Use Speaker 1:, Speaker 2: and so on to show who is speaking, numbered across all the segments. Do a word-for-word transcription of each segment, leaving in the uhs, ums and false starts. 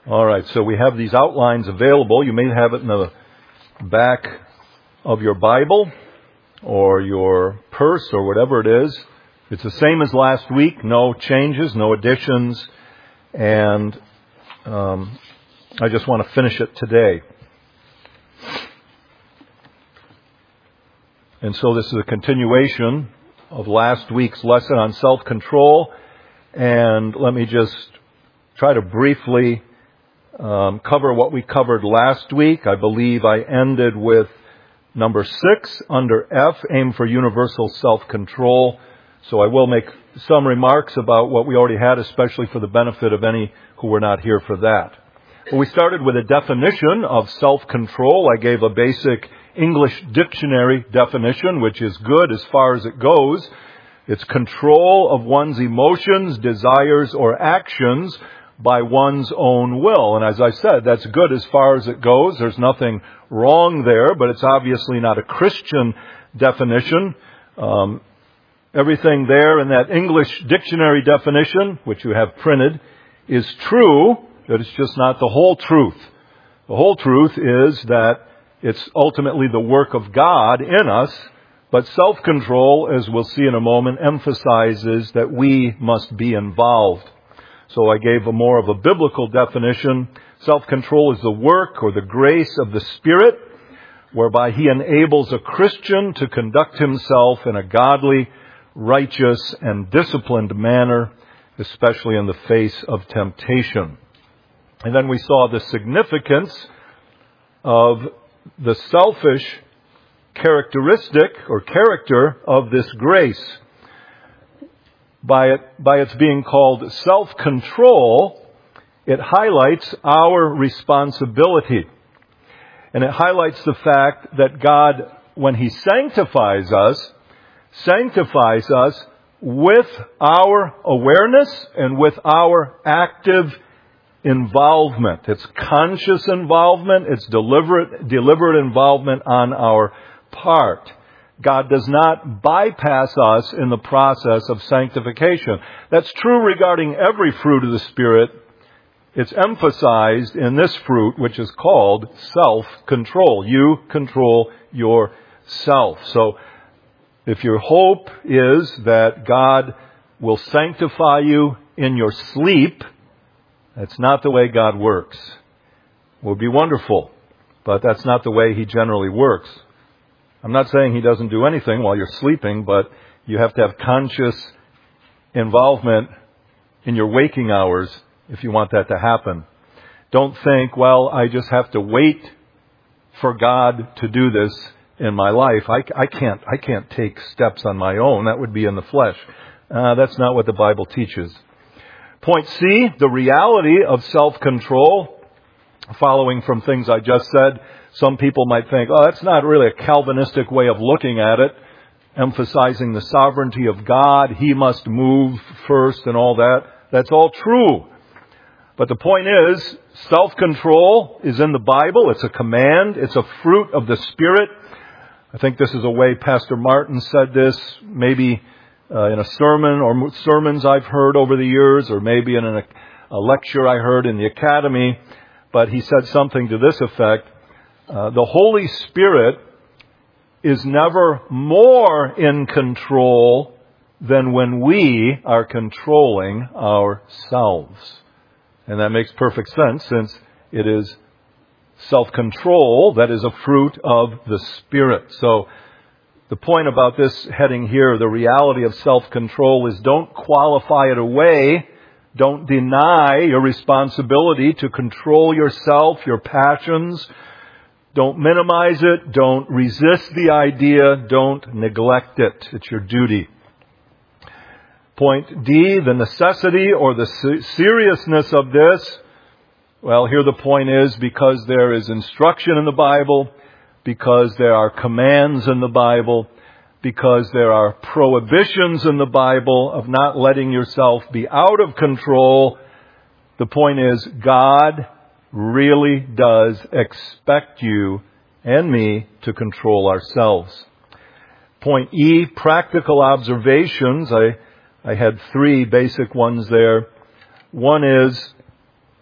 Speaker 1: All right, so we have these outlines available. You may have it in the back of your Bible or your purse or whatever it is. It's the same as last week. No changes, no additions. And um, I just want to finish it today. And so this is a continuation of last week's lesson on self-control. And let me just try to briefly um, cover what we covered last week. I believe I ended with number six under F, aim for universal self-control. So I will make some remarks about what we already had, especially for the benefit of any who were not here for that. Well, we started with a definition of self-control. I gave a basic English dictionary definition, which is good as far as it goes. It's control of one's emotions, desires, or actions by one's own will. And as I said, that's good as far as it goes. There's nothing wrong there, but it's obviously not a Christian definition. Um, everything there in that English dictionary definition, which you have printed, is true, but it's just not the whole truth. The whole truth is that it's ultimately the work of God in us, but self-control, as we'll see in a moment, emphasizes that we must be involved. So I gave a more of a biblical definition. Self-control is the work or the grace of the Spirit, whereby He enables a Christian to conduct himself in a godly, righteous, and disciplined manner, especially in the face of temptation. And then we saw the significance of the selfish characteristic or character of this grace. By it, by its being called self-control, it highlights our responsibility. And it highlights the fact that God, when He sanctifies us, sanctifies us with our awareness and with our active involvement. It's conscious involvement. It's deliberate, deliberate involvement on our part. God does not bypass us in the process of sanctification. That's true regarding every fruit of the Spirit. It's emphasized in this fruit, which is called self-control. You control yourself. So if your hope is that God will sanctify you in your sleep, that's not the way God works. It would be wonderful, but that's not the way He generally works. I'm not saying He doesn't do anything while you're sleeping, but you have to have conscious involvement in your waking hours if you want that to happen. Don't think, well, I just have to wait for God to do this in my life. I, I can't, I can't take steps on my own. That would be in the flesh. Uh, that's not what the Bible teaches. Point C, the reality of self-control. Following from things I just said, some people might think, oh, that's not really a Calvinistic way of looking at it, emphasizing the sovereignty of God. He must move first and all that. That's all true. But the point is, self-control is in the Bible. It's a command. It's a fruit of the Spirit. I think this is a way Pastor Martin said this, maybe uh, in a sermon or sermons I've heard over the years, or maybe in a, a lecture I heard in the academy. But he said something to this effect. Uh, the Holy Spirit is never more in control than when we are controlling ourselves. And that makes perfect sense, since it is self-control that is a fruit of the Spirit. So the point about this heading here, the reality of self-control, is don't qualify it away. Don't deny your responsibility to control yourself, your passions. Don't minimize it. Don't resist the idea. Don't neglect it. It's your duty. Point D, the necessity or the seriousness of this. Well, here the point is, because there is instruction in the Bible, because there are commands in the Bible, because there are prohibitions in the Bible of not letting yourself be out of control, the point is, God really does expect you and me to control ourselves. Point E, practical observations. I, I had three basic ones there. One is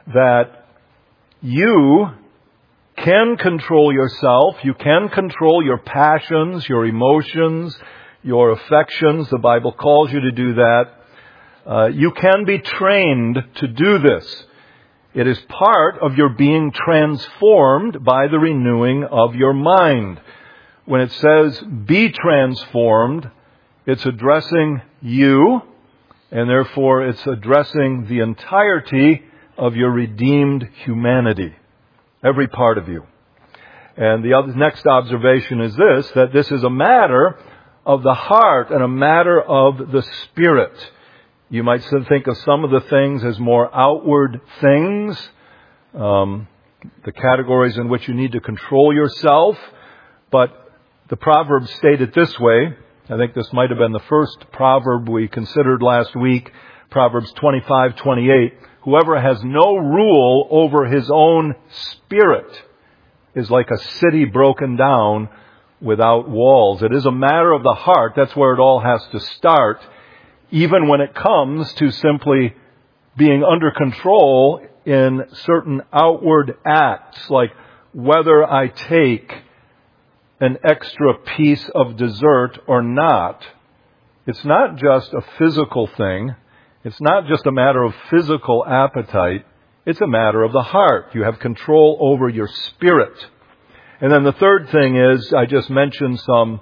Speaker 1: that you can control yourself, you can control your passions, your emotions, your affections. The Bible calls you to do that. Uh, you can be trained to do this. It is part of your being transformed by the renewing of your mind. When it says be transformed, it's addressing you, and therefore it's addressing the entirety of your redeemed humanity. Every part of you. And the other, next observation is this, that this is a matter of the heart and a matter of the Spirit. You might think of some of the things as more outward things, um, the categories in which you need to control yourself. But the Proverbs state it this way. I think this might have been the first proverb we considered last week, Proverbs twenty-five twenty-eight. Whoever has no rule over his own spirit is like a city broken down without walls. It is a matter of the heart. That's where it all has to start. Even when it comes to simply being under control in certain outward acts, like whether I take an extra piece of dessert or not. It's not just a physical thing. It's not just a matter of physical appetite. It's a matter of the heart. You have control over your spirit. And then the third thing is, I just mentioned some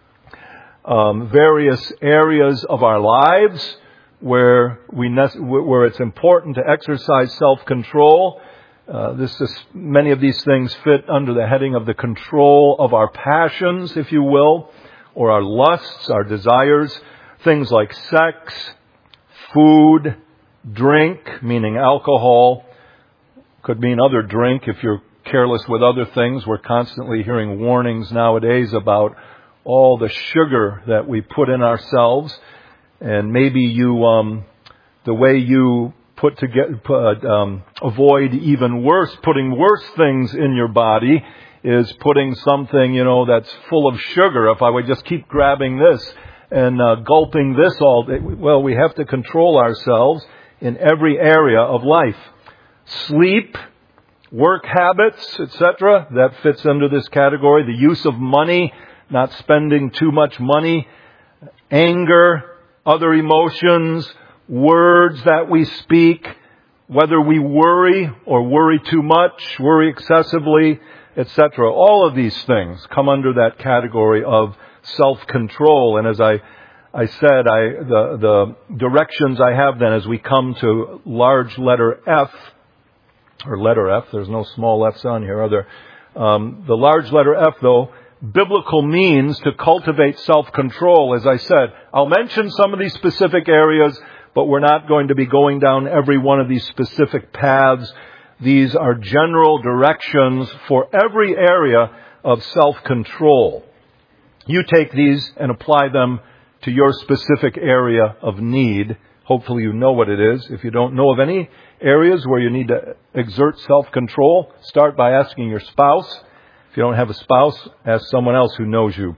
Speaker 1: um, various areas of our lives where we where it's important to exercise self-control. Uh, this is, many of these things fit under the heading of the control of our passions, if you will, or our lusts, our desires, things like sex, food, drink, meaning alcohol, could mean other drink if you're careless with other things. We're constantly hearing warnings nowadays about all the sugar that we put in ourselves. And maybe you, um, the way you put to get, put, um, avoid even worse, putting worse things in your body is putting something, you know, that's full of sugar. If I would just keep grabbing this and uh, gulping this all day, well, we have to control ourselves in every area of life. Sleep, work habits, et cetera, that fits under this category. The use of money, not spending too much money, anger, other emotions, words that we speak, whether we worry or worry too much, worry excessively, et cetera. All of these things come under that category of self-control. And as I, I said, I, the, the directions I have then as we come to large letter F, or letter F, there's no small F's on here, are there? Um, the large letter F, though, biblical means to cultivate self-control, as I said. I'll mention some of these specific areas, but we're not going to be going down every one of these specific paths. These are general directions for every area of self-control. You take these and apply them to your specific area of need. Hopefully you know what it is. If you don't know of any areas where you need to exert self-control, start by asking your spouse. If you don't have a spouse, ask someone else who knows you.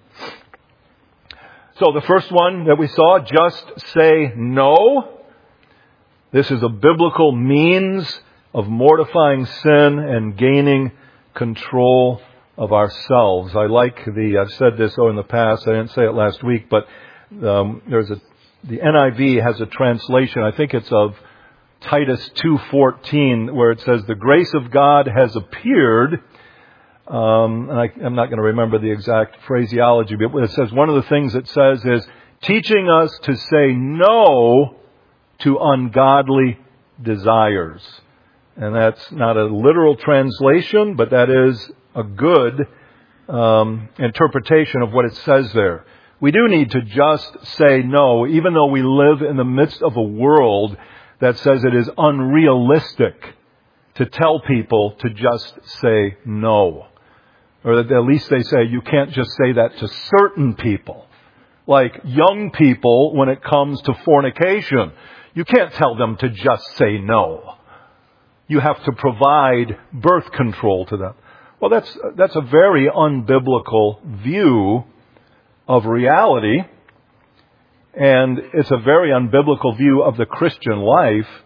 Speaker 1: So the first one that we saw, just say no. This is a biblical means of mortifying sin and gaining control of ourselves. I like the, I've said this oh in the past, I didn't say it last week, but um, there's a, the N I V has a translation, I think it's of Titus two fourteen, where it says, the grace of God has appeared. Um, and I, I'm not going to remember the exact phraseology, but it says one of the things it says is teaching us to say no to ungodly desires. And that's not a literal translation, but that is a good um, interpretation of what it says there. We do need to just say no, even though we live in the midst of a world that says it is unrealistic to tell people to just say no. Or at least they say you can't just say that to certain people. Like young people, when it comes to fornication, you can't tell them to just say no. You have to provide birth control to them. Well, that's that's a very unbiblical view of reality. And it's a very unbiblical view of the Christian life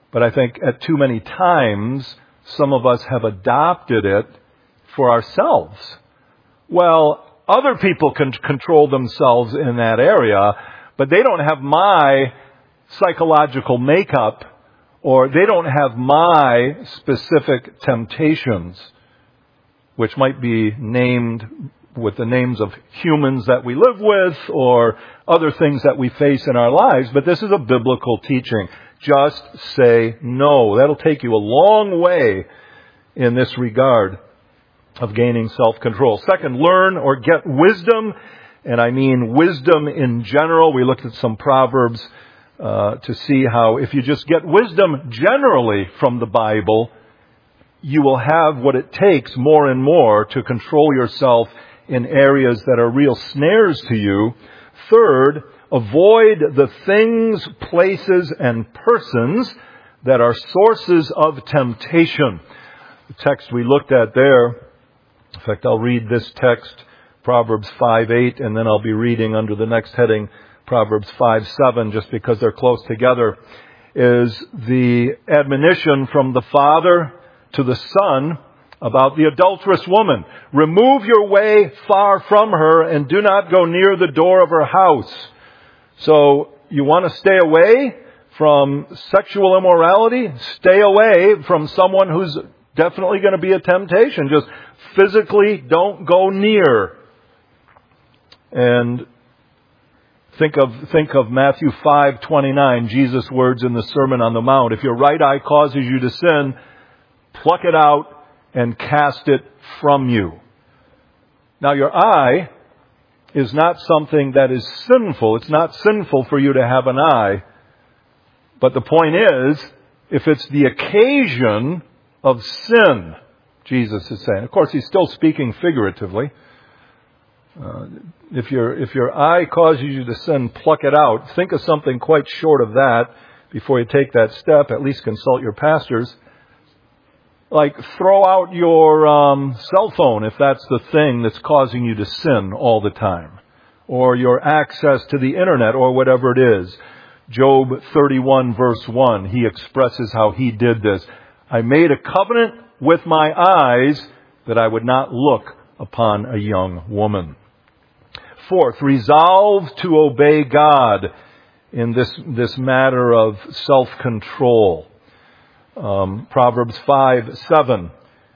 Speaker 1: But I think at too many times, some of us have adopted it for ourselves. Well, other people can control themselves in that area, but they don't have my psychological makeup, or they don't have my specific temptations, which might be named with the names of humans that we live with or other things that we face in our lives. But this is a biblical teaching. Just say no. That'll take you a long way in this regard of gaining self-control. Second, learn or get wisdom. And I mean wisdom in general. We looked at some Proverbs uh, to see how if you just get wisdom generally from the Bible, you will have what it takes more and more to control yourself in areas that are real snares to you. Third, avoid the things, places, and persons that are sources of temptation. The text we looked at there, in fact, I'll read this text, Proverbs five eight, and then I'll be reading under the next heading, Proverbs five seven, just because they're close together, is the admonition from the father to the son about the adulterous woman. Remove your way far from her and do not go near the door of her house. So you want to stay away from sexual immorality? Stay away from someone who's definitely going to be a temptation. Just physically don't go near. And think of think of Matthew five twenty-nine, Jesus' words in the Sermon on the Mount. If your right eye causes you to sin, pluck it out and cast it from you. Now, your eye is not something that is sinful. It's not sinful for you to have an eye. But the point is, if it's the occasion of sin, Jesus is saying. Of course, he's still speaking figuratively. Uh, if your if your eye causes you to sin, pluck it out. Think of something quite short of that before you take that step. At least consult your pastors. Like throw out your um, cell phone if that's the thing that's causing you to sin all the time. Or your access to the internet or whatever it is. Job thirty-one verse one, he expresses how he did this. I made a covenant with my eyes that I would not look upon a young woman. Fourth, resolve to obey God in this, this matter of self-control. Um, Proverbs five seven,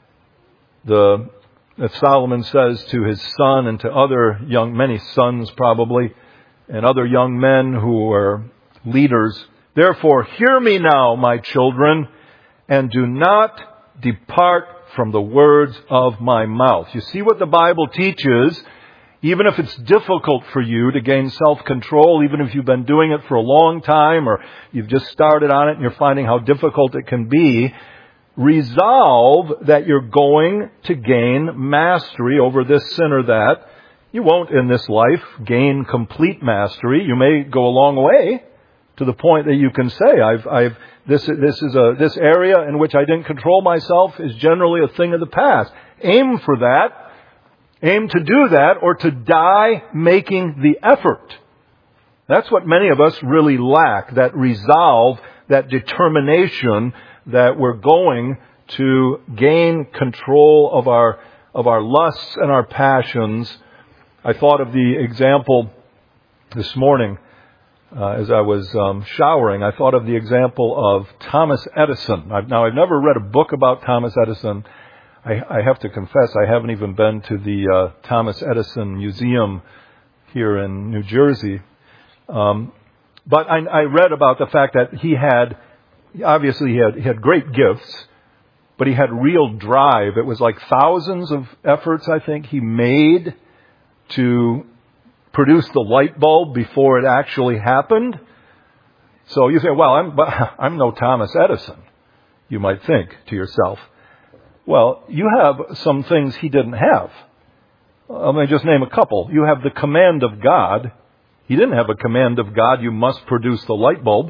Speaker 1: the, that Solomon says to his son and to other young, many sons probably, and other young men who are leaders, therefore hear me now, my children, and do not depart from the words of my mouth. You see what the Bible teaches. Even if it's difficult for you to gain self-control, even if you've been doing it for a long time or you've just started on it and you're finding how difficult it can be, resolve that you're going to gain mastery over this sin or that. You won't in this life gain complete mastery. You may go a long way to the point that you can say, I've, I've, this, this is a, this area in which I didn't control myself is generally a thing of the past. Aim for that. Aim to do that or to die making the effort. That's what many of us really lack, that resolve, that determination that we're going to gain control of our of our lusts and our passions. I thought of the example this morning uh, as I was um, showering. I thought of the example of Thomas Edison. I've, now, I've never read a book about Thomas Edison. I, I have to confess, I haven't even been to the uh, Thomas Edison Museum here in New Jersey. Um, but I, I read about the fact that he had, obviously he had, he had great gifts, but he had real drive. It was like thousands of efforts, I think, he made to produce the light bulb before it actually happened. So you say, well, I'm, I'm no Thomas Edison, you might think to yourself. Well, you have some things he didn't have. Let me just name a couple. You have the command of God. He didn't have a command of God, you must produce the light bulb.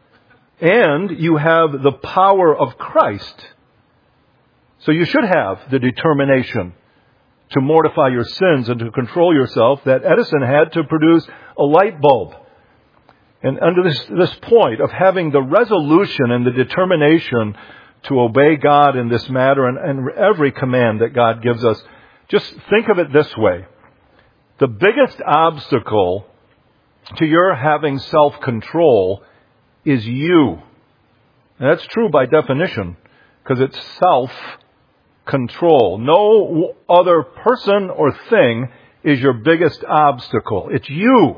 Speaker 1: And you have the power of Christ. So you should have the determination to mortify your sins and to control yourself that Edison had to produce a light bulb. And under this, this point of having the resolution and the determination to obey God in this matter and, and every command that God gives us, just think of it this way. The biggest obstacle to your having self-control is you. And that's true by definition, because it's self-control. No other person or thing is your biggest obstacle. It's you.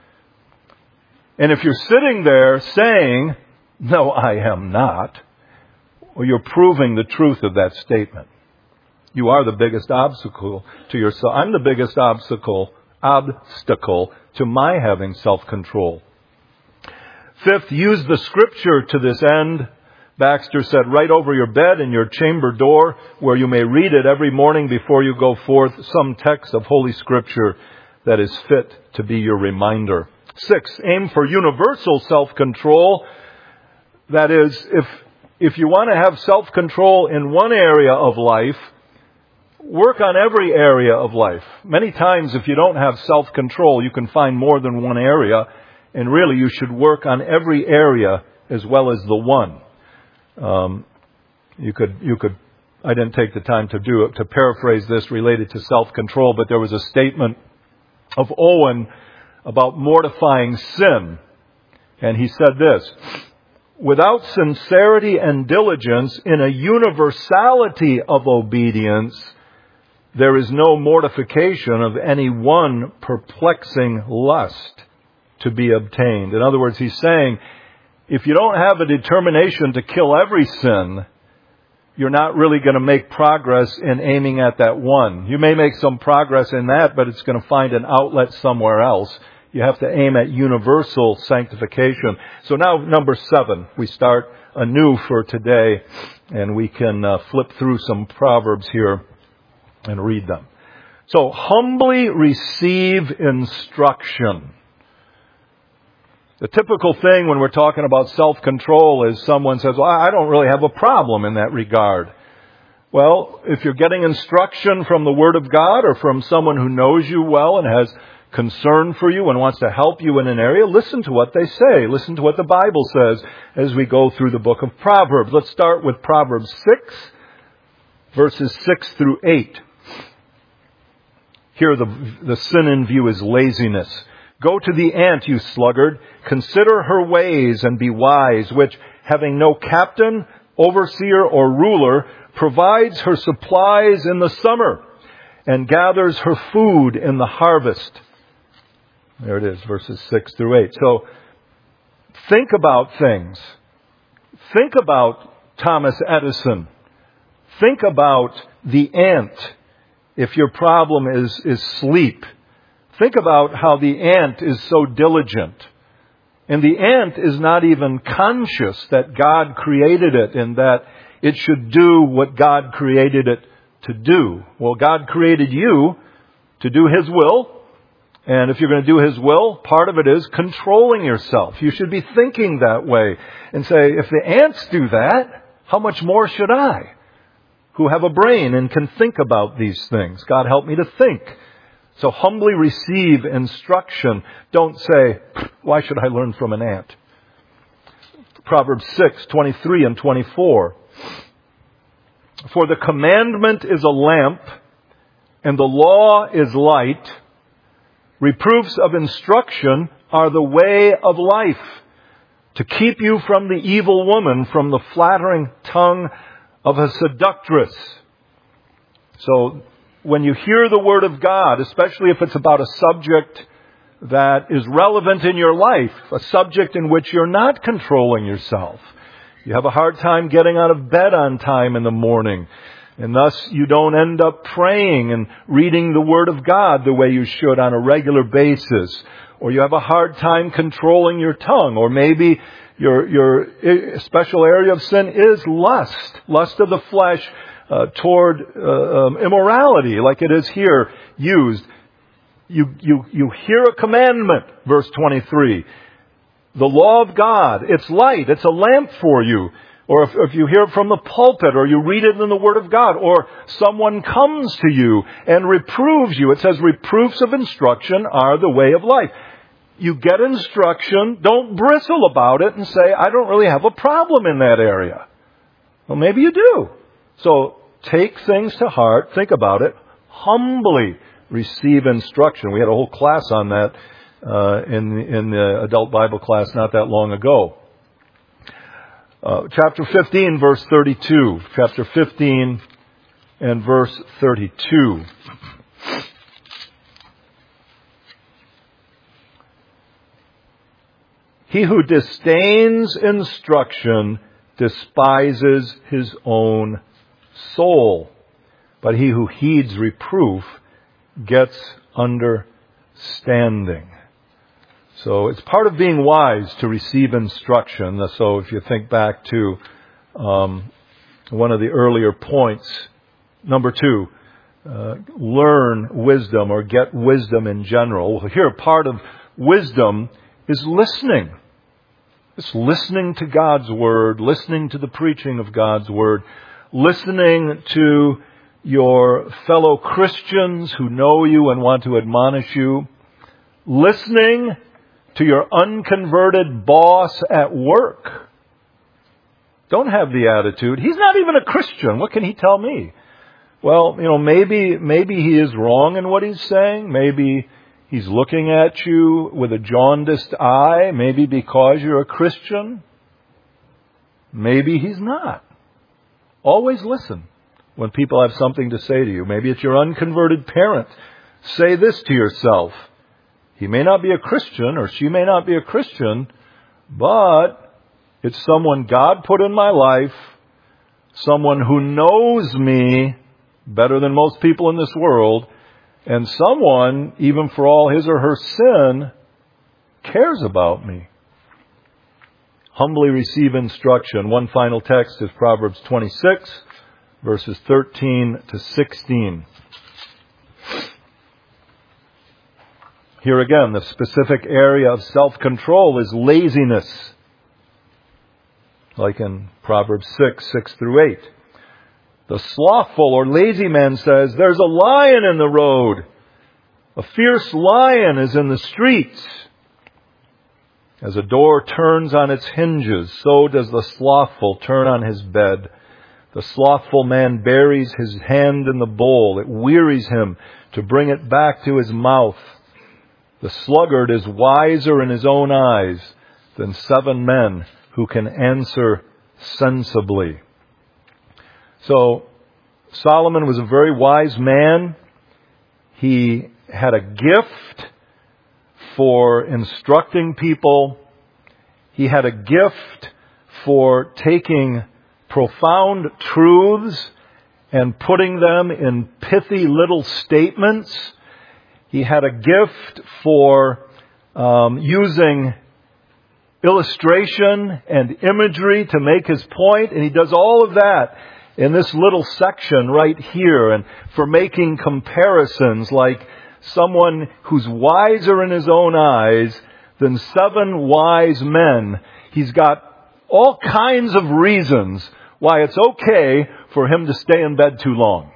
Speaker 1: And if you're sitting there saying, "No, I am not," well, you're proving the truth of that statement. You are the biggest obstacle to yourself. I'm the biggest obstacle, obstacle to my having self-control. Fifth, use the Scripture to this end. Baxter said, right over your bed in your chamber door, where you may read it every morning before you go forth, some text of Holy Scripture that is fit to be your reminder. Six, aim for universal self-control. That is, if if you want to have self-control in one area of life, work on every area of life. Many times, if you don't have self-control, you can find more than one area, and really you should work on every area as well as the one. Um, you could, you could, I didn't take the time to do it, to paraphrase this related to self-control, but there was a statement of Owen about mortifying sin. And he said this: without sincerity and diligence in a universality of obedience, there is no mortification of any one perplexing lust to be obtained. In other words, he's saying, if you don't have a determination to kill every sin, you're not really going to make progress in aiming at that one. You may make some progress in that, but it's going to find an outlet somewhere else. You have to aim at universal sanctification. So now, number seven, we start anew for today, and we can uh, flip through some Proverbs here and read them. So, humbly receive instruction. The typical thing when we're talking about self-control is someone says, well, I don't really have a problem in that regard. Well, if you're getting instruction from the Word of God or from someone who knows you well and has concern for you and wants to help you in an area, listen to what they say. Listen to what the Bible says as we go through the book of Proverbs. Let's start with Proverbs six, verses six through eight. Here the, the sin in view is laziness. Go to the ant, you sluggard. Consider her ways and be wise, which, having no captain, overseer, or ruler, provides her supplies in the summer and gathers her food in the harvest. There it is, verses six through eight. So, think about things. Think about Thomas Edison. Think about the ant if your problem is, is sleep. Think about how the ant is so diligent. And the ant is not even conscious that God created it and that it should do what God created it to do. Well, God created you to do His will. And if you're going to do His will, part of it is controlling yourself. You should be thinking that way and say, if the ants do that, how much more should I, who have a brain and can think about these things? God help me to think. So humbly receive instruction. Don't say, why should I learn from an ant? Proverbs six, twenty-three and twenty-four. For the commandment is a lamp, and the law is light. Reproofs of instruction are the way of life, to keep you from the evil woman, from the flattering tongue of a seductress. So, when you hear the Word of God, especially if it's about a subject that is relevant in your life, a subject in which you're not controlling yourself, you have a hard time getting out of bed on time in the morning, and thus you don't end up praying and reading the Word of God the way you should on a regular basis, or you have a hard time controlling your tongue, or maybe your, your special area of sin is lust, lust of the flesh, Uh, toward uh, um, immorality, like it is here used. You, you, you hear a commandment, verse twenty-three. The law of God, it's light, it's a lamp for you. Or if, if you hear it from the pulpit, or you read it in the Word of God, or someone comes to you and reproves you. It says reproofs of instruction are the way of life. you get instruction, don't bristle about it and say, I don't really have a problem in that area. Well, maybe you do. So take things to heart, think about it, humbly receive instruction. We had a whole class on that uh, in, in the adult Bible class not that long ago. Uh, chapter fifteen, verse thirty-two. Chapter fifteen and verse thirty-two. He who disdains instruction despises his own soul, but he who heeds reproof gets understanding. So it's part of being wise to receive instruction. So if you think back to um, one of the earlier points, number two, uh, learn wisdom or get wisdom in general. Well, here, part of wisdom is listening. It's listening to God's Word, listening to the preaching of God's Word, listening to your fellow Christians who know you and want to admonish you, listening to your unconverted boss at work. Don't have the attitude, he's not even a Christian, what can he tell me? Well, you know, maybe, maybe he is wrong in what he's saying. Maybe he's looking at you with a jaundiced eye, maybe because you're a Christian. Maybe he's not. Always listen when people have something to say to you. Maybe it's your unconverted parent. Say this to yourself. He may not be a Christian or she may not be a Christian, but it's someone God put in my life, someone who knows me better than most people in this world, and someone, even for all his or her sin, cares about me. Humbly receive instruction. One final text is Proverbs twenty-six, verses thirteen to sixteen. Here again, the specific area of self-control is laziness, like in Proverbs six, six through eight. The slothful or lazy man says, there's a lion in the road. A fierce lion is in the streets. As a door turns on its hinges, so does the slothful turn on his bed. The slothful man buries his hand in the bowl. It wearies him to bring it back to his mouth. The sluggard is wiser in his own eyes than seven men who can answer sensibly. So, Solomon was a very wise man. He had a gift for instructing people. He had a gift for taking profound truths and putting them in pithy little statements. He had a gift for um, using illustration and imagery to make his point, and he does all of that in this little section right here, and for making comparisons like someone who's wiser in his own eyes than seven wise men. He's got all kinds of reasons why it's okay for him to stay in bed too long.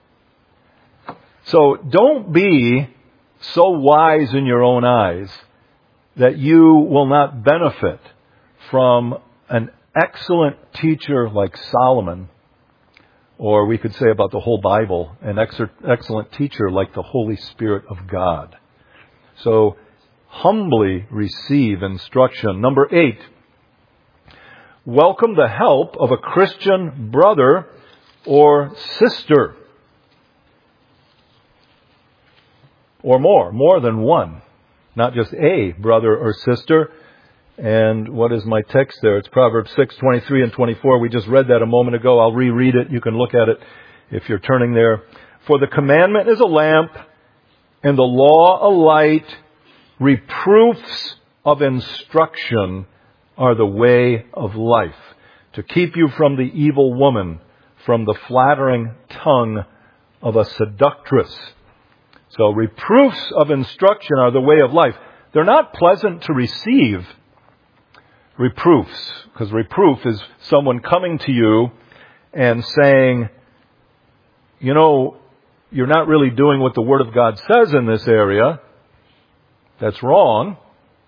Speaker 1: So don't be so wise in your own eyes that you will not benefit from an excellent teacher like Solomon, or we could say about the whole Bible, an ex- excellent teacher like the Holy Spirit of God. So humbly receive instruction. Number eight, welcome the help of a Christian brother or sister. Or more, more than one. Not just a brother or sister. And what is my text there? It's Proverbs six, twenty-three and twenty-four. We just read that a moment ago. I'll reread it. You can look at it if you're turning there. For the commandment is a lamp, and the law a light. Reproofs of instruction are the way of life, to keep you from the evil woman, from the flattering tongue of a seductress. So reproofs of instruction are the way of life. They're not pleasant to receive, reproofs, because reproof is someone coming to you and saying, you know, you're not really doing what the Word of God says in this area. That's wrong.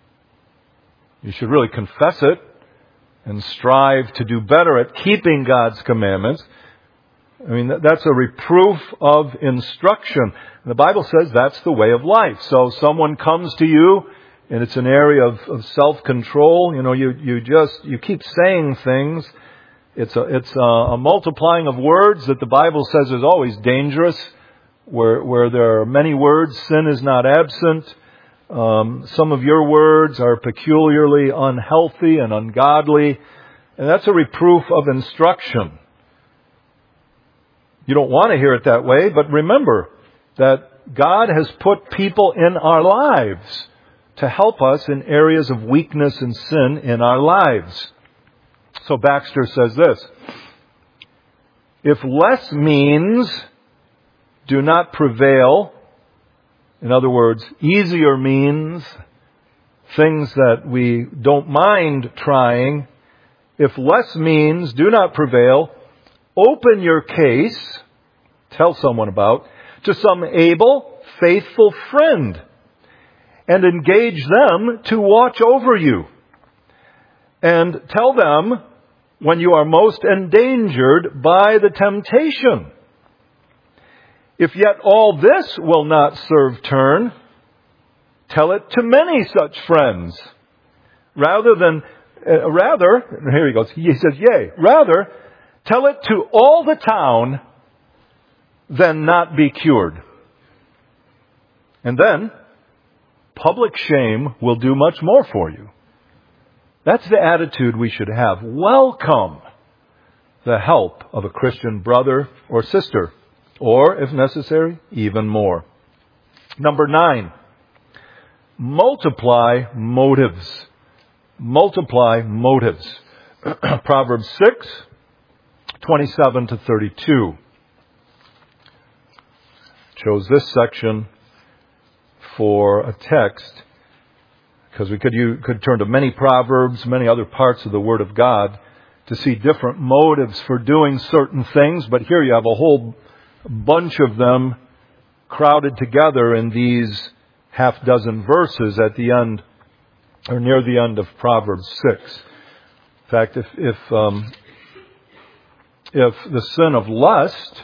Speaker 1: You should really confess it and strive to do better at keeping God's commandments. I mean, that's a reproof of instruction. The Bible says that's the way of life. So someone comes to you and it's an area of, of self-control. You know, you, you just, you keep saying things. It's a, it's a, a multiplying of words that the Bible says is always dangerous. Where, where there are many words, sin is not absent. Um, some of your words are peculiarly unhealthy and ungodly. And that's a reproof of instruction. You don't want to hear it that way, but remember that God has put people in our lives to help us in areas of weakness and sin in our lives. So Baxter says this: if less means do not prevail, in other words, easier means, things that we don't mind trying, if less means do not prevail, open your case, tell someone about, to some able, faithful friend, and engage them to watch over you. And tell them when you are most endangered by the temptation. If yet all this will not serve turn, tell it to many such friends. Rather than, uh, rather, here he goes, he says, yea, rather, tell it to all the town than not be cured. And then, public shame will do much more for you. That's the attitude we should have. Welcome the help of a Christian brother or sister, or, if necessary, even more. Number nine, multiply motives. Multiply motives. Proverbs six, twenty-seven to thirty-two. Chose this section for a text because we could you could turn to many Proverbs, many other parts of the Word of God to see different motives for doing certain things. But here you have a whole bunch of them crowded together in these half dozen verses at the end, or near the end of Proverbs six. In fact, if if um, if the sin of lust,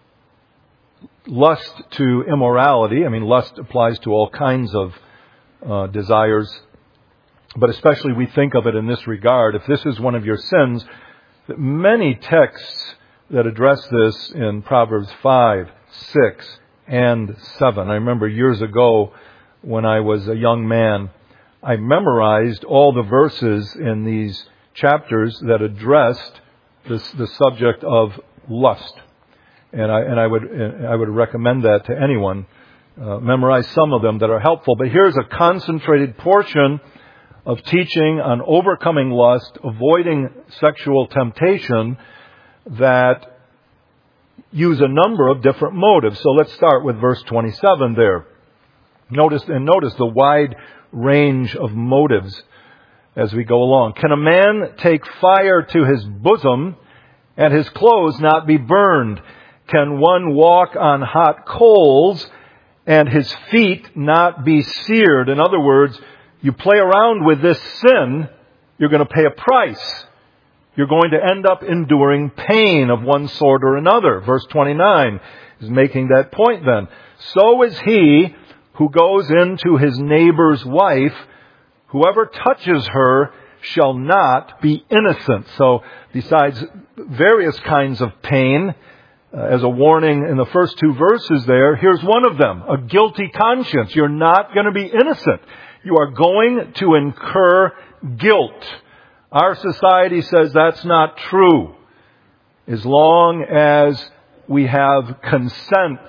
Speaker 1: lust to immorality, I mean, lust applies to all kinds of uh, desires, but especially we think of it in this regard. If this is one of your sins, many texts that address this in Proverbs five, six, and seven. I remember years ago when I was a young man, I memorized all the verses in these chapters that addressed this, the subject of lust. And I, and I would, I would recommend that to anyone. Uh, memorize some of them that are helpful. But here's a concentrated portion of teaching on overcoming lust, avoiding sexual temptation, that use a number of different motives. So let's start with verse twenty-seven there. Notice, and notice the wide range of motives as we go along. Can a man take fire to his bosom and his clothes not be burned? Can one walk on hot coals and his feet not be seared? In other words, you play around with this sin, you're going to pay a price. You're going to end up enduring pain of one sort or another. Verse twenty-nine is making that point then. So is he who goes into his neighbor's wife. Whoever touches her shall not be innocent. So besides various kinds of pain, uh, as a warning in the first two verses there, here's one of them, a guilty conscience. You're not going to be innocent. You are going to incur guilt. Our society says that's not true. As long as we have consent.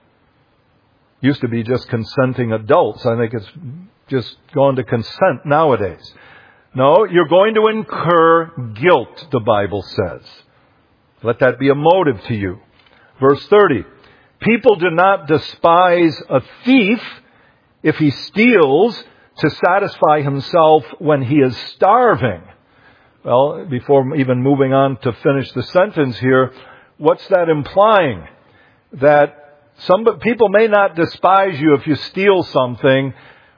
Speaker 1: Used to be just consenting adults. I think it's just gone to consent nowadays. No, you're going to incur guilt, the Bible says. Let that be a motive to you. Verse thirty. People do not despise a thief if he steals to satisfy himself when he is starving. Well, before even moving on to finish the sentence here, what's that implying? That some people may not despise you if you steal something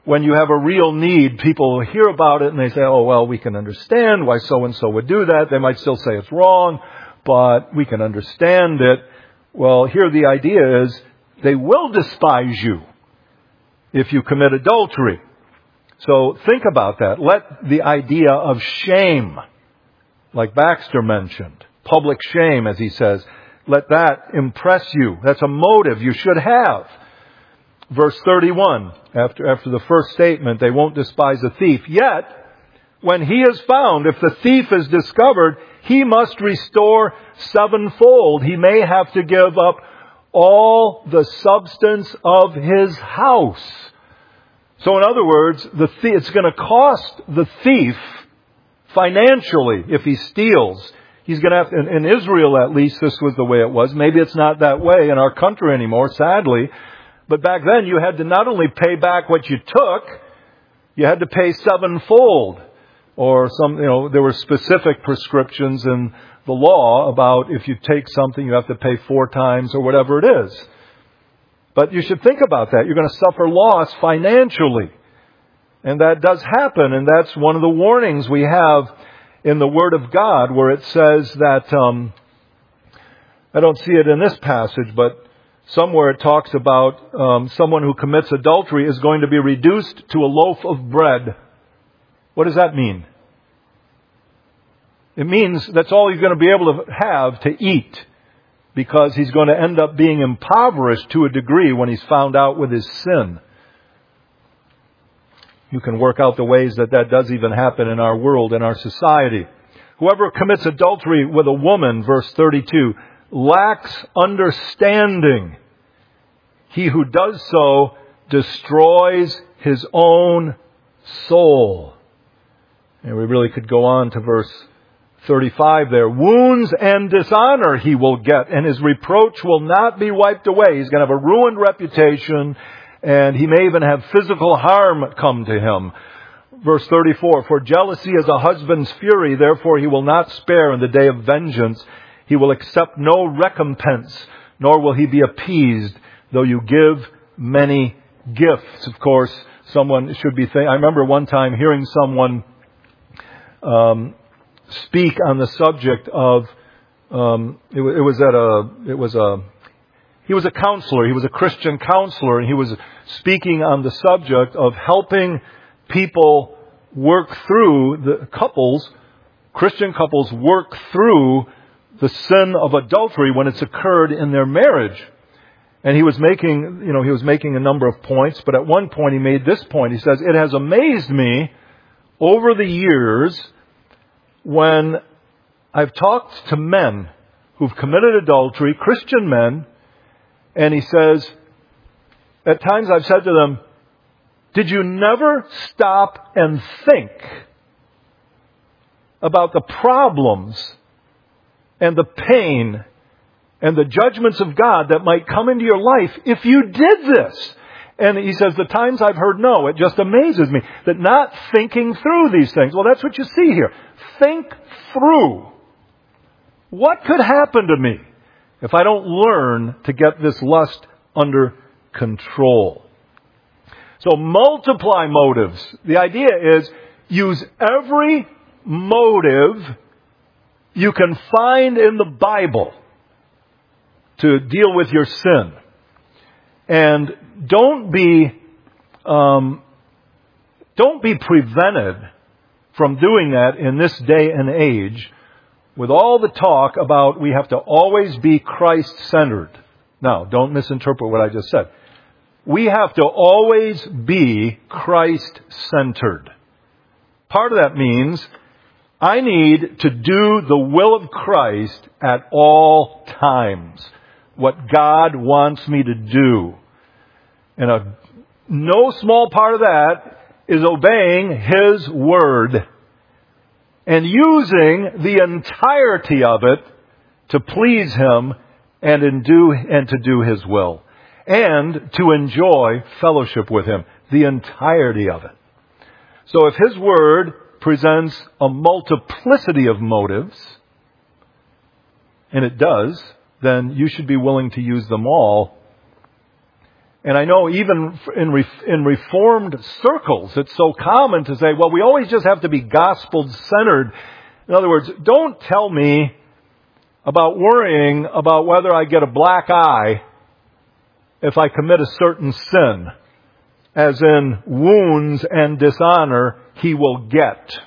Speaker 1: when you have a real need, people hear about it and they say, oh, well, we can understand why so-and-so would do that. They might still say it's wrong, but we can understand it. Well, here the idea is they will despise you if you commit adultery. So think about that. Let the idea of shame, like Baxter mentioned, public shame, as he says, let that impress you. That's a motive you should have. Verse thirty-one, after, after the first statement, they won't despise a thief. Yet, when he is found, if the thief is discovered, he must restore sevenfold. He may have to give up all the substance of his house. So in other words, the thief, it's going to cost the thief financially if he steals. He's going to have to, in, in Israel at least, this was the way it was. Maybe it's not that way in our country anymore, sadly. But back then you had to not only pay back what you took, you had to pay sevenfold. Or some, you know, there were specific prescriptions in the law about if you take something you have to pay four times or whatever it is. But you should think about that. You're going to suffer loss financially. And that does happen. And that's one of the warnings we have in the Word of God where it says that, um, I don't see it in this passage, but somewhere it talks about um, someone who commits adultery is going to be reduced to a loaf of bread. What does that mean? It means that's all he's going to be able to have to eat, because he's going to end up being impoverished to a degree when he's found out with his sin. You can work out the ways that that does even happen in our world, in our society. Whoever commits adultery with a woman, verse thirty-two, lacks understanding. He who does so destroys his own soul. And we really could go on to verse thirty-five there. Wounds and dishonor he will get, and his reproach will not be wiped away. He's going to have a ruined reputation, and he may even have physical harm come to him. Verse thirty-four, for jealousy is a husband's fury, therefore he will not spare in the day of vengeance. He will accept no recompense, nor will he be appeased, though you give many gifts. Of course, someone should be thinking, I remember one time hearing someone um, speak on the subject of, um, it, it was at a, it was a, he was a counselor, he was a Christian counselor, and he was speaking on the subject of helping people work through, the couples, Christian couples work through the sin of adultery when it's occurred in their marriage. And he was making, you know, he was making a number of points, but at one point he made this point. He says, it has amazed me over the years when I've talked to men who've committed adultery, Christian men, and he says, at times I've said to them, did you never stop and think about the problems and the pain and the judgments of God that might come into your life if you did this? And he says, the times I've heard no, it just amazes me that not thinking through these things. Well, that's what you see here. Think through. What could happen to me if I don't learn to get this lust under control? So multiply motives. The idea is use every motive you can find in the Bible to deal with your sin. And don't be, um, don't be prevented from doing that in this day and age with all the talk about we have to always be Christ-centered. Now, don't misinterpret what I just said. We have to always be Christ-centered. Part of that means I need to do the will of Christ at all times. What God wants me to do. And a no small part of that is obeying His Word and using the entirety of it to please Him and, in do, and to do His will. And to enjoy fellowship with Him. The entirety of it. So if His Word presents a multiplicity of motives, and it does, then you should be willing to use them all. And I know even in in Reformed circles, it's so common to say, well, we always just have to be gospel-centered. In other words, don't tell me about worrying about whether I get a black eye if I commit a certain sin, as in wounds and dishonor he will get.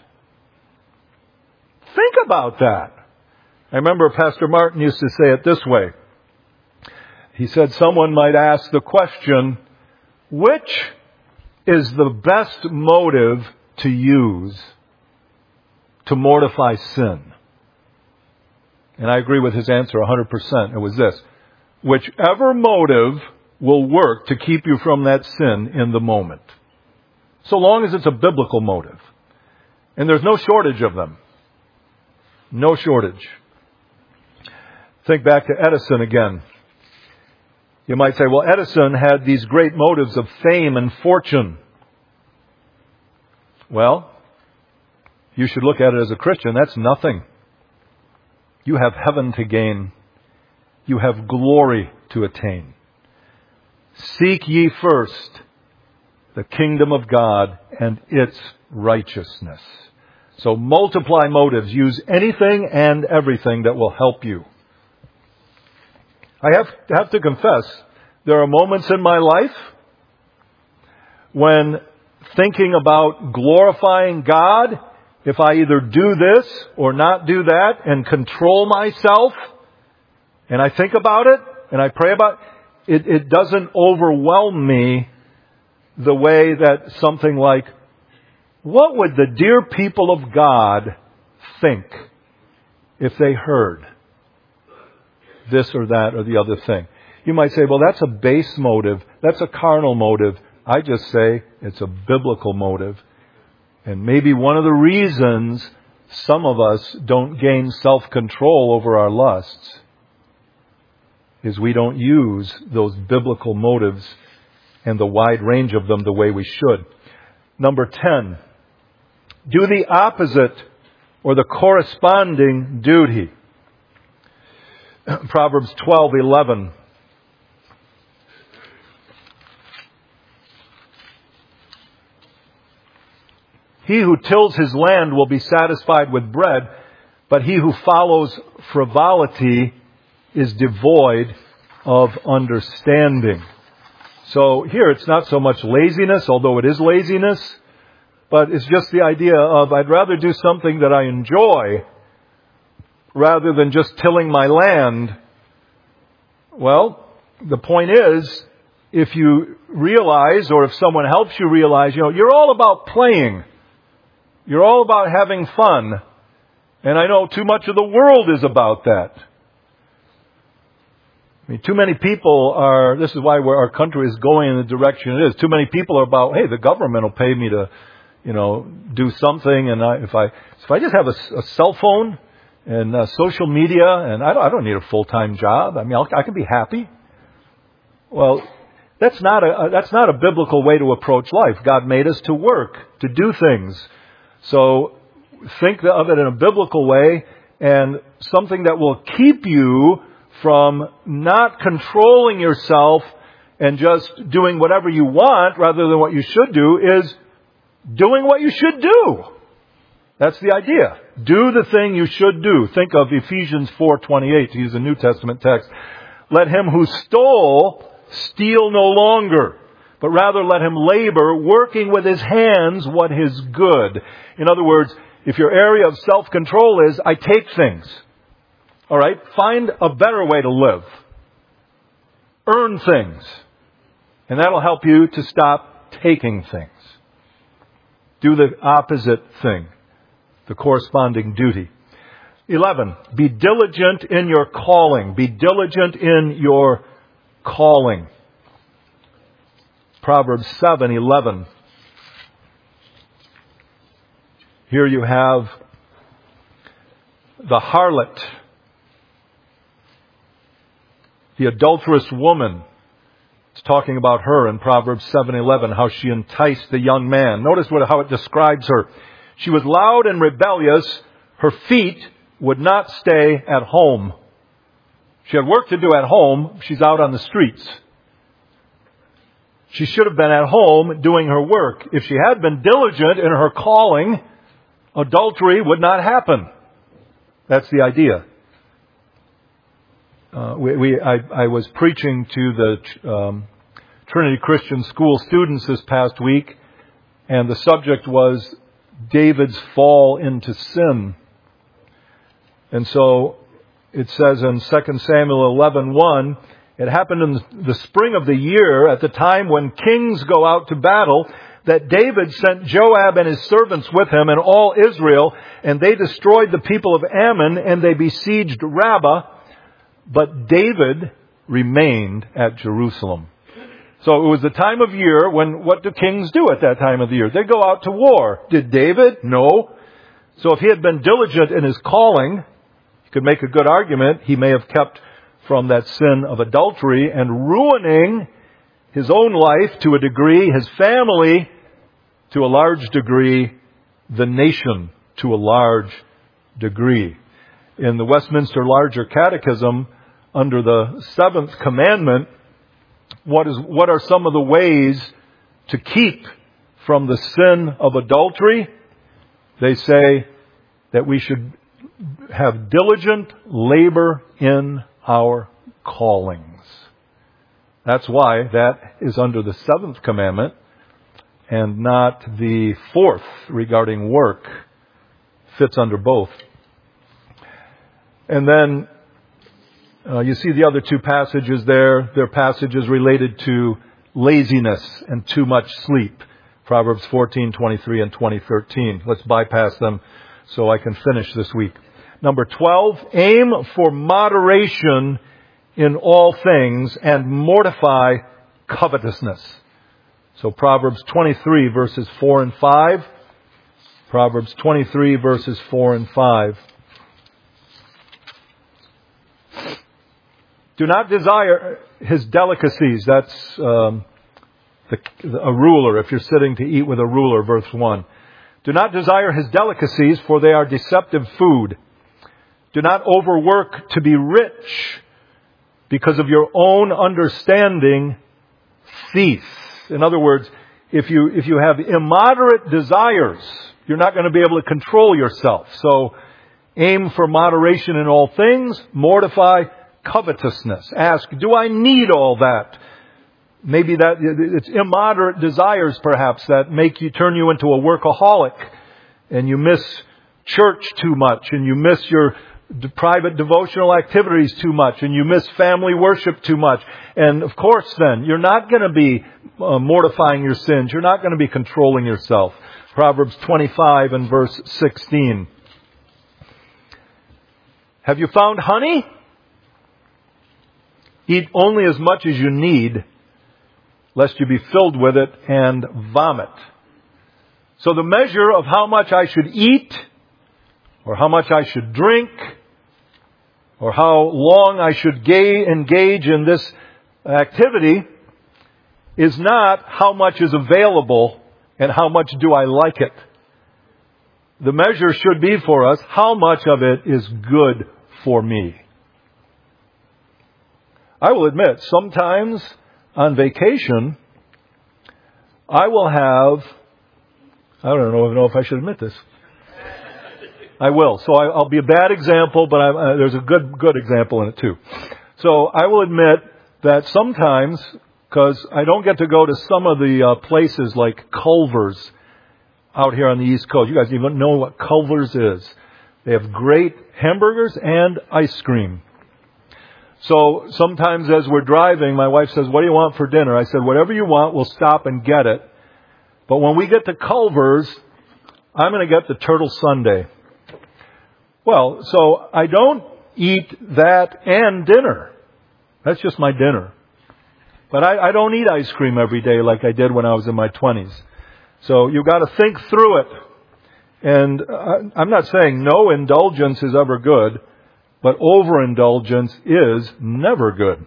Speaker 1: Think about that. I remember Pastor Martin used to say it this way. He said someone might ask the question, which is the best motive to use to mortify sin? And I agree with his answer one hundred percent. It was this: whichever motive will work to keep you from that sin in the moment. So long as it's a biblical motive. And there's no shortage of them. No shortage. Think back to Edison again. You might say, well, Edison had these great motives of fame and fortune. Well, you should look at it as a Christian. That's nothing. You have heaven to gain. You have glory to attain. Seek ye first the kingdom of God and its righteousness. So multiply motives. Use anything and everything that will help you. I have, have to confess, there are moments in my life when thinking about glorifying God, if I either do this or not do that and control myself, and I think about it and I pray about it, it, it doesn't overwhelm me the way that something like, what would the dear people of God think if they heard this or that or the other thing? You might say, well, that's a base motive. That's a carnal motive. I just say it's a biblical motive. And maybe one of the reasons some of us don't gain self-control over our lusts is we don't use those biblical motives and the wide range of them the way we should. Number ten, do the opposite or the corresponding duty. Proverbs twelve eleven. He who tills his land will be satisfied with bread, but he who follows frivolity is devoid of understanding. So here it's not so much laziness, although it is laziness, but it's just the idea of I'd rather do something that I enjoy rather than just tilling my land. Well, the point is, if you realize, or if someone helps you realize, you know, you're all about playing. You're all about having fun. And I know too much of the world is about that. I mean, too many people are, this is why where our country is going in the direction it is. Too many people are about, hey, the government will pay me to, you know, do something. And I, if I, if I just have a, a cell phone and uh, social media, and I don't, I don't need a full-time job. I mean, I'll, I can be happy. Well, that's not a, that's not a biblical way to approach life. God made us to work, to do things. So think of it in a biblical way, and something that will keep you from not controlling yourself and just doing whatever you want rather than what you should do is doing what you should do. That's the idea. Do the thing you should do. Think of Ephesians four twenty-eight, to use a New Testament text. Let him who stole steal no longer, but rather let him labor, working with his hands what is good. In other words, if your area of self-control is, I take things. All right? Find a better way to live. Earn things. And that'll help you to stop taking things. Do the opposite thing. The corresponding duty. eleven. Be diligent in your calling. Be diligent in your calling. Proverbs seven eleven. Here you have the harlot, the adulterous woman. It's talking about her in Proverbs seven eleven, how she enticed the young man. Notice what, how it describes her. She was loud and rebellious. Her feet would not stay at home. She had work to do at home. She's out on the streets. She should have been at home doing her work. If she had been diligent in her calling, adultery would not happen. That's the idea. Uh, we, we, I, I was preaching to the um, Trinity Christian School students this past week, and the subject was David's fall into sin. And so it says in Second Samuel eleven one, it happened in the spring of the year, at the time when kings go out to battle, that David sent Joab and his servants with him and all Israel, and they destroyed the people of Ammon, and they besieged Rabbah, but David remained at Jerusalem. So it was the time of year when, what do kings do at that time of the year? They go out to war. Did David? No. So if he had been diligent in his calling, you could make a good argument, he may have kept from that sin of adultery and ruining his own life to a degree, his family to a large degree, the nation to a large degree. In the Westminster Larger Catechism, under the seventh commandment, what is what are some of the ways to keep from the sin of adultery? They say that we should have diligent labor in our callings. That's why that is under the seventh commandment and not the fourth regarding work. Fits under both. And then uh, you see the other two passages there. They're passages related to laziness and too much sleep. Proverbs fourteen twenty-three and twenty thirteen. Let's bypass them so I can finish this week. Number twelve, aim for moderation in all things and mortify covetousness. So Proverbs twenty-three verses four and five. Proverbs twenty-three verses four and five. Do not desire his delicacies. That's um, the, a ruler, if you're sitting to eat with a ruler, verse one. Do not desire his delicacies, for they are deceptive food. Do not overwork to be rich, because of your own understanding, cease. In other words, if you if you have immoderate desires, you're not going to be able to control yourself. So aim for moderation in all things, mortify covetousness. Ask, do I need all that? Maybe that it's immoderate desires perhaps that make you turn you into a workaholic, and you miss church too much, and you miss your private devotional activities too much, and you miss family worship too much. And of course then, you're not going to be uh, mortifying your sins. You're not going to be controlling yourself. Proverbs twenty-five and verse sixteen. Have you found honey? Eat only as much as you need, lest you be filled with it and vomit. So the measure of how much I should eat, or how much I should drink, or how long I should ga- engage in this activity is not how much is available and how much do I like it. The measure should be for us, how much of it is good for me. I will admit, sometimes on vacation, I will have, I don't know, know if I should admit this. I will. So I, I'll be a bad example, but I, uh, there's a good good example in it too. So I will admit that sometimes, because I don't get to go to some of the uh, places like Culver's out here on the East Coast. You guys even know what Culver's is. They have great hamburgers and ice cream. So sometimes as we're driving, my wife says, what do you want for dinner? I said, whatever you want, we'll stop and get it. But when we get to Culver's, I'm going to get the turtle sundae. Well, so I don't eat that and dinner. That's just my dinner. But I, I don't eat ice cream every day like I did when I was in my twenties. So you've got to think through it. And I, I'm not saying no indulgence is ever good, but overindulgence is never good.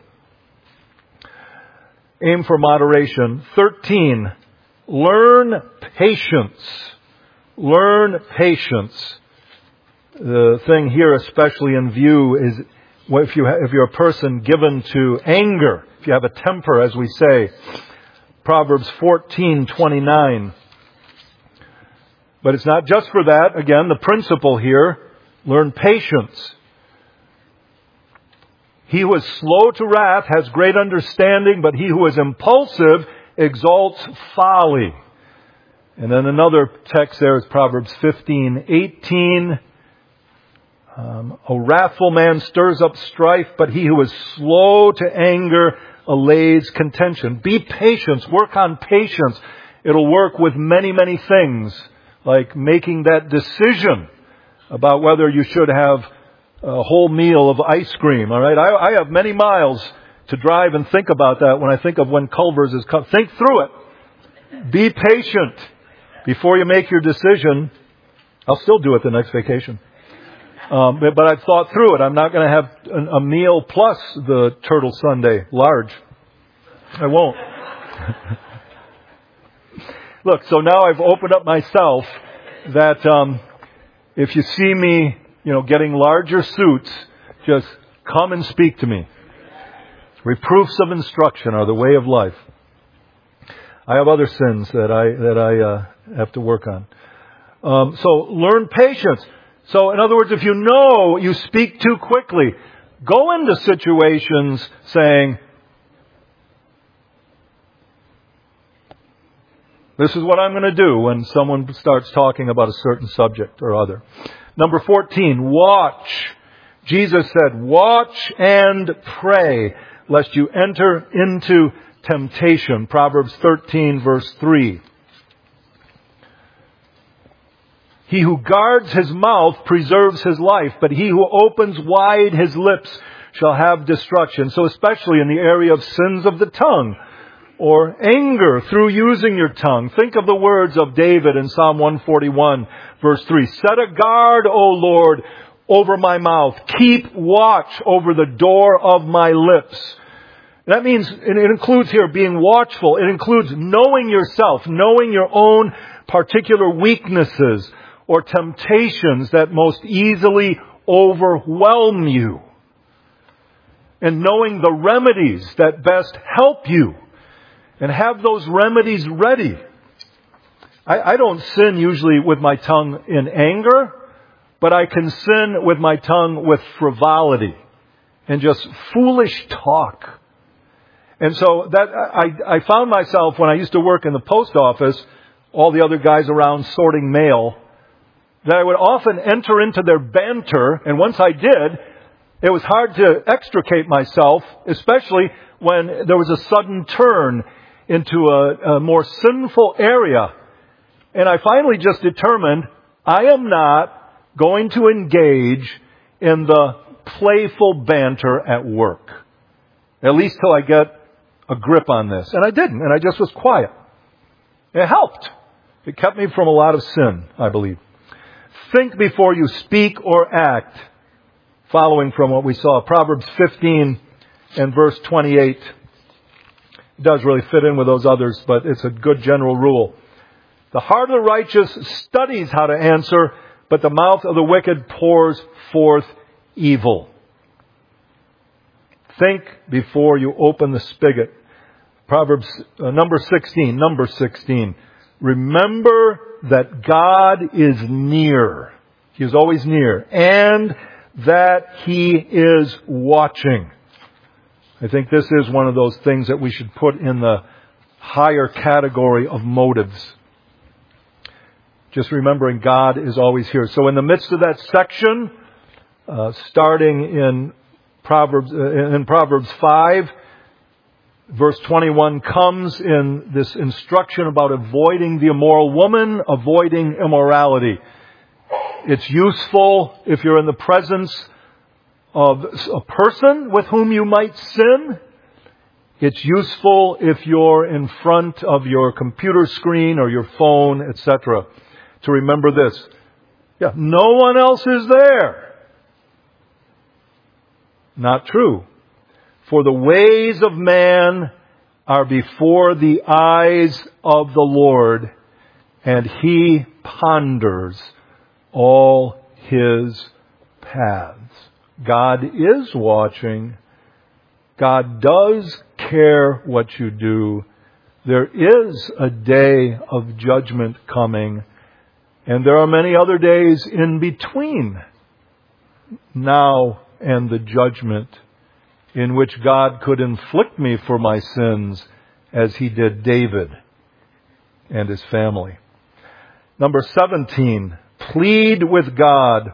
Speaker 1: Aim for moderation. Thirteen, learn patience. Learn patience. The thing here, especially in view, is if you if you're a person given to anger, if you have a temper, as we say, Proverbs fourteen twenty-nine. But it's not just for that. Again, the principle here, learn patience. He who is slow to wrath has great understanding, but he who is impulsive exalts folly. And then another text there is Proverbs fifteen eighteen. Um, a wrathful man stirs up strife, but he who is slow to anger allays contention. Be patient. Work on patience. It'll work with many, many things, like making that decision about whether you should have a whole meal of ice cream. All right, I, I have many miles to drive and think about that when I think of when Culver's is coming. Think through it. Be patient before you make your decision. I'll still do it the next vacation. Um, but, but I've thought through it. I'm not going to have an, a meal plus the turtle sundae, large. I won't. Look, so now I've opened up myself that um, if you see me, you know, getting larger suits, just come and speak to me. Reproofs of instruction are the way of life. I have other sins that I that I uh, have to work on. Um, so learn patience. So in other words, if you know you speak too quickly, go into situations saying, this is what I'm going to do when someone starts talking about a certain subject or other. Number fourteen, watch. Jesus said, watch and pray, lest you enter into temptation. Proverbs thirteen, verse three. He who guards his mouth preserves his life, but he who opens wide his lips shall have destruction. So especially in the area of sins of the tongue, or anger through using your tongue. Think of the words of David in Psalm one forty-one, verse three. Set a guard, O Lord, over my mouth. Keep watch over the door of my lips. That means, it includes here being watchful. It includes knowing yourself, knowing your own particular weaknesses or temptations that most easily overwhelm you. And knowing the remedies that best help you. And have those remedies ready. I, I don't sin usually with my tongue in anger, but I can sin with my tongue with frivolity and just foolish talk. And so that I, I found myself when I used to work in the post office, all the other guys around sorting mail, that I would often enter into their banter, and once I did, it was hard to extricate myself, especially when there was a sudden turn into a, a more sinful area. And I finally just determined I am not going to engage in the playful banter at work. At least till I get a grip on this. And I didn't, and I just was quiet. It helped. It kept me from a lot of sin, I believe. Think before you speak or act. Following from what we saw, Proverbs fifteen and verse twenty-eight. It does really fit in with those others, but it's a good general rule. The heart of the righteous studies how to answer, but the mouth of the wicked pours forth evil. Think before you open the spigot. Proverbs uh, number sixteen, number sixteen. Remember that God is near. He is always near. And that He is watching. I think this is one of those things that we should put in the higher category of motives. Just remembering God is always here. So in the midst of that section, uh, starting in Proverbs, uh, in Proverbs five, verse twenty-one comes in this instruction about avoiding the immoral woman, avoiding immorality. It's useful if you're in the presence of a person with whom you might sin. It's useful if you're in front of your computer screen or your phone, et cetera, to remember this. Yeah, no one else is there. Not true. For the ways of man are before the eyes of the Lord, and He ponders all His paths. God is watching. God does care what you do, There is a day of judgment coming, and there are many other days in between now and the judgment in which God could inflict me for my sins as He did David and his family. Number seventeen, plead with God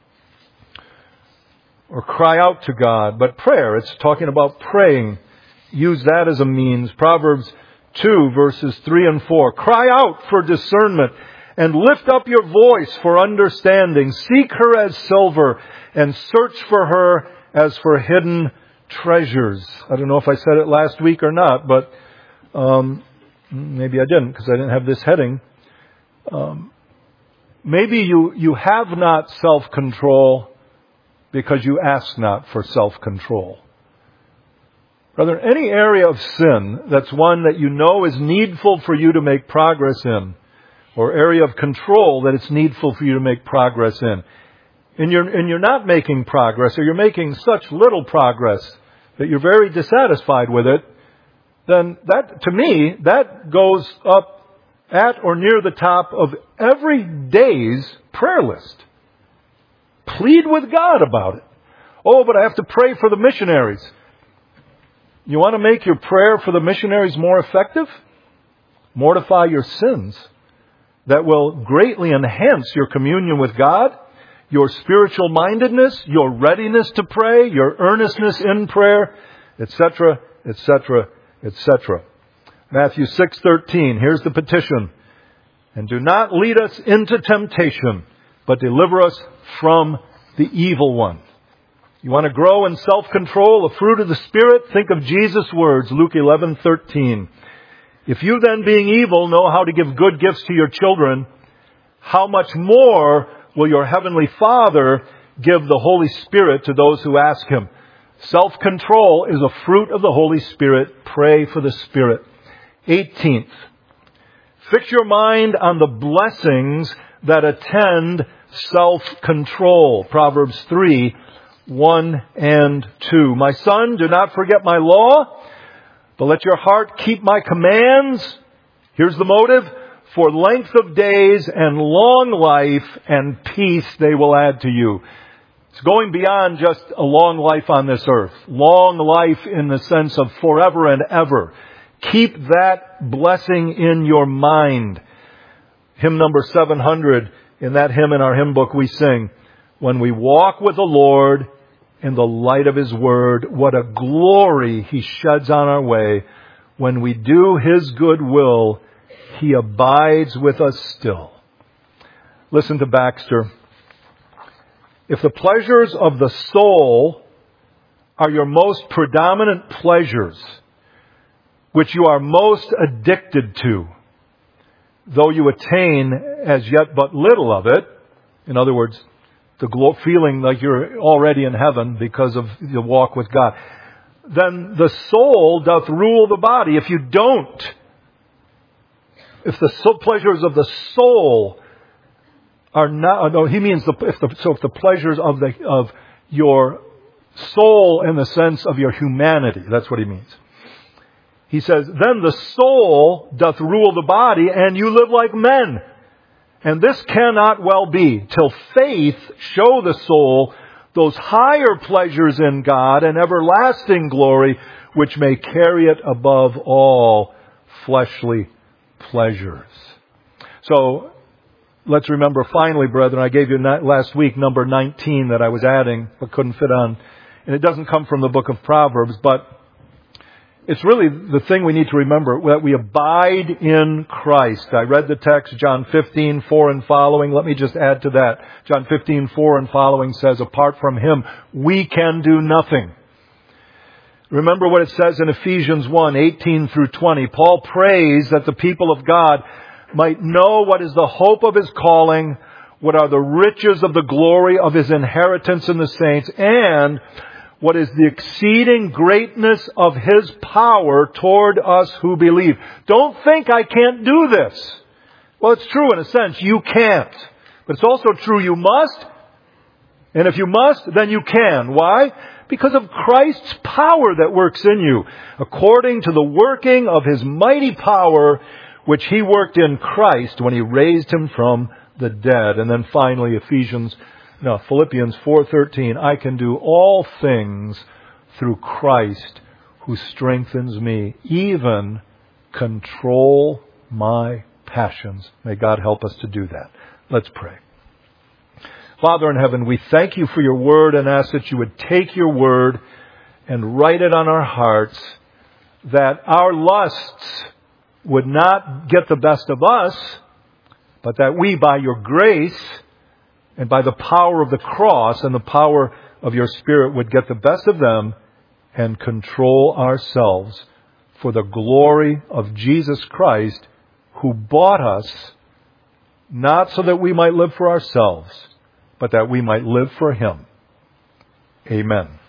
Speaker 1: or cry out to God. But prayer, it's talking about praying. Use that as a means. Proverbs two, verses three and four. Cry out for discernment and lift up your voice for understanding. Seek her as silver and search for her as for hidden treasures. I don't know if I said it last week or not, but um, maybe I didn't because I didn't have this heading. Um, maybe you, you have not self-control because you ask not for self-control. Brother, any area of sin that's one that you know is needful for you to make progress in, or area of control that it's needful for you to make progress in, and you're, and you're not making progress, or you're making such little progress that you're very dissatisfied with it, then that, to me, that goes up at or near the top of every day's prayer list. Plead with God about it. Oh, but I have to pray for the missionaries. You want to make your prayer for the missionaries more effective? Mortify your sins. That will greatly enhance your communion with God, your spiritual mindedness, your readiness to pray, your earnestness in prayer, et cetera, et cetera, et cetera. Matthew six thirteen, here's the petition. And do not lead us into temptation, but deliver us from the evil one. You want to grow in self-control, a fruit of the Spirit? Think of Jesus' words, Luke eleven thirteen. If you then, being evil, know how to give good gifts to your children, how much more will your heavenly Father give the Holy Spirit to those who ask Him? Self-control is a fruit of the Holy Spirit. Pray for the Spirit. eighteenth, fix your mind on the blessings that attend self-control. Proverbs three, one and two. My son, do not forget my law, but let your heart keep my commands. Here's the motive. For length of days and long life and peace they will add to you. It's going beyond just a long life on this earth. Long life in the sense of forever and ever. Keep that blessing in your mind. Hymn number seven hundred, in that hymn in our hymn book we sing, when we walk with the Lord in the light of His Word, what a glory He sheds on our way. When we do His good will, He abides with us still. Listen to Baxter. If the pleasures of the soul are your most predominant pleasures, which you are most addicted to, though you attain as yet but little of it, in other words, the glo- feeling like you're already in heaven because of the walk with God, then the soul doth rule the body. If you don't, if the soul, pleasures of the soul are not, no, he means the, if the, so if the pleasures of the, of your soul in the sense of your humanity, that's what he means. He says, then the soul doth rule the body and you live like men. And this cannot well be till faith show the soul those higher pleasures in God and everlasting glory, which may carry it above all fleshly pleasures. So, let's remember finally, brethren, I gave you last week number nineteen that I was adding, but couldn't fit on. And it doesn't come from the book of Proverbs, but it's really the thing we need to remember, that we abide in Christ. I read the text, John fifteen, four and following. Let me just add to that. John fifteen, four and following says, apart from Him, we can do nothing. Remember what it says in Ephesians one, eighteen through twenty. Paul prays that the people of God might know what is the hope of His calling, what are the riches of the glory of His inheritance in the saints, and what is the exceeding greatness of His power toward us who believe. Don't think I can't do this. Well, it's true in a sense. You can't. But it's also true you must. And if you must, then you can. Why? Because of Christ's power that works in you, according to the working of His mighty power, which He worked in Christ when He raised Him from the dead. And then finally, Ephesians, no, Philippians four thirteen, I can do all things through Christ who strengthens me, even control my passions. May God help us to do that. Let's pray. Father in heaven, we thank You for Your word and ask that You would take Your word and write it on our hearts, that our lusts would not get the best of us, but that we, by Your grace and by the power of the cross and the power of Your Spirit, would get the best of them and control ourselves for the glory of Jesus Christ, who bought us, not so that we might live for ourselves, but that we might live for Him. Amen.